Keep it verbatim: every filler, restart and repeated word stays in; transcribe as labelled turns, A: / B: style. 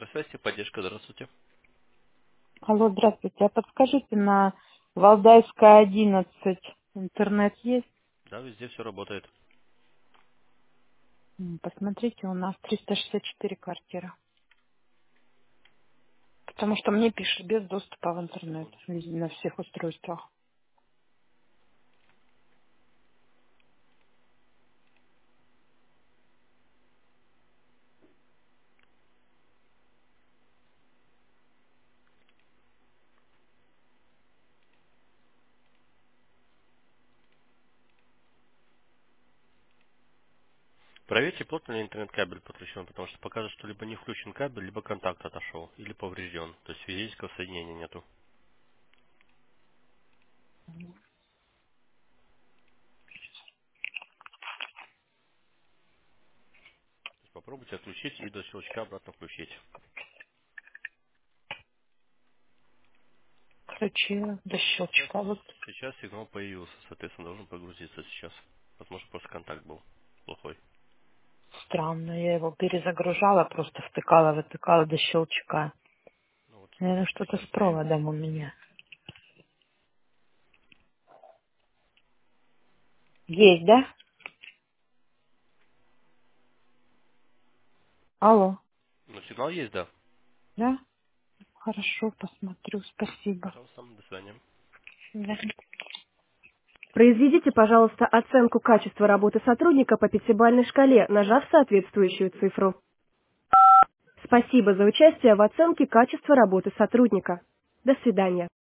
A: Связь и поддержка, здравствуйте.
B: Алло, здравствуйте. А подскажите, на Валдайская, одиннадцать интернет есть?
A: Да, везде все работает.
B: М, Посмотрите, у нас триста шестьдесят четыре квартира. Потому что мне пишут без доступа в интернет
A: Секундочку.
B: везде, на всех устройствах.
A: Проверьте, плотно ли интернет-кабель подключен, потому что покажет, что либо не включен кабель, либо контакт отошел, или поврежден. То есть физического соединения нету. То есть попробуйте отключить и до щелчка обратно включить.
B: Ключи до
A: Сейчас,
B: щелчка. Вот
A: сейчас сигнал появился, соответственно, должен погрузиться сейчас. Возможно, просто контакт был плохой.
B: странно, я его перезагружала, просто втыкала, вытыкала до щелчка.
A: Ну вот
B: Наверное,
A: смотрите,
B: что-то
A: сейчас
B: с
A: появился.
B: проводом у меня. Есть, да? Алло.
A: Ну, сигнал есть, да.
B: Да? Хорошо, посмотрю. Спасибо.
A: Пожалуйста, до свидания.
B: Да.
C: Произведите, пожалуйста, оценку качества работы сотрудника по пятибалльной шкале, нажав соответствующую цифру. Спасибо за участие в оценке качества работы сотрудника. До свидания.